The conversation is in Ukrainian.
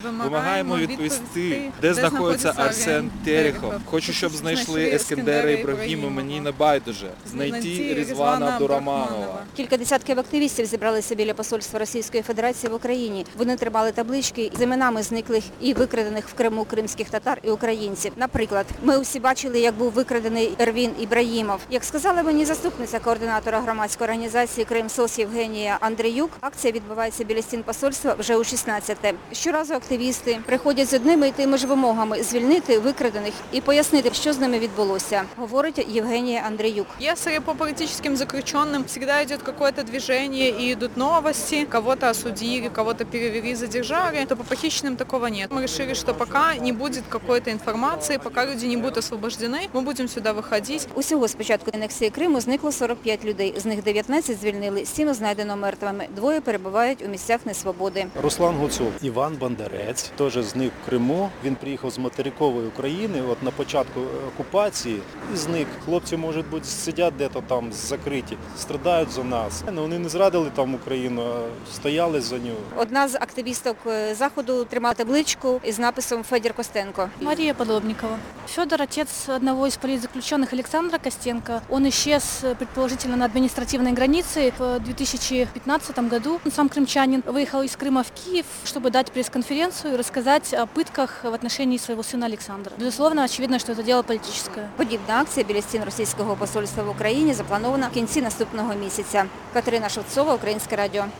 Вимагаємо відповісти, де знаходиться Арсен Терехов. Хочу, щоб знайшли Ескендера Ібрагімова, мені не байдуже. Знайти Різвана Абдураманова. Кілька десятків активістів зібралися біля посольства Російської Федерації в Україні. Вони тримали таблички з іменами зниклих і викрадених в Криму кримських татар і українців. Наприклад, ми усі бачили, як був викрадений Ервін Ібрагімов. Як сказала мені заступниця координатора громадської організації «Кримсос» Євгенія Андріюк, акція відбувається біля стін посольства вже у 16-те. Щоразу активісти приходять з одними і тими ж вимогами – звільнити викрадених і пояснити, що з ними відбулося, говорить Євгенія Андріюк. Если по политическим заключенным всегда идет какое-то движение и идут новости, кого-то осудили, кого-то перевели, задержали, то по похищенным такого нет. Мы решили, что пока не будет какой-то информации, пока люди не будут освобождены, мы будем сюда выходить. Усього з початку анексії Криму зникло 45 людей. З них 19 звільнили, 7 знайдено мертвими. 2 перебувають у місцях несвободи. Руслан Гуцул, Іван Бандерець, теж зник в Криму. Він приїхав з материкової України от на початку окупації і зник. Хлопці, може бути, сидять десь там закриті, страдають за нас. Вони не зрадили там Україну, а стояли за нього. Одна з активісток Заходу тримала табличку із написом «Федір Костенко». Мария Подобникова. Федор, отец одного из политзаключенных Александра Костенко. Он исчез, предположительно, на административной границе в 2015 году. Он сам крымчанин, выехал из Крыма в Киев, чтобы дать пресс-конференцию и рассказать о пытках в отношении своего сына Александра. Безусловно, очевидно, что это дело политическое. Подібна акція біля стін російського посольства в Україні запланована в кінці наступного місяця. Катерина Шевцова, Українське радіо.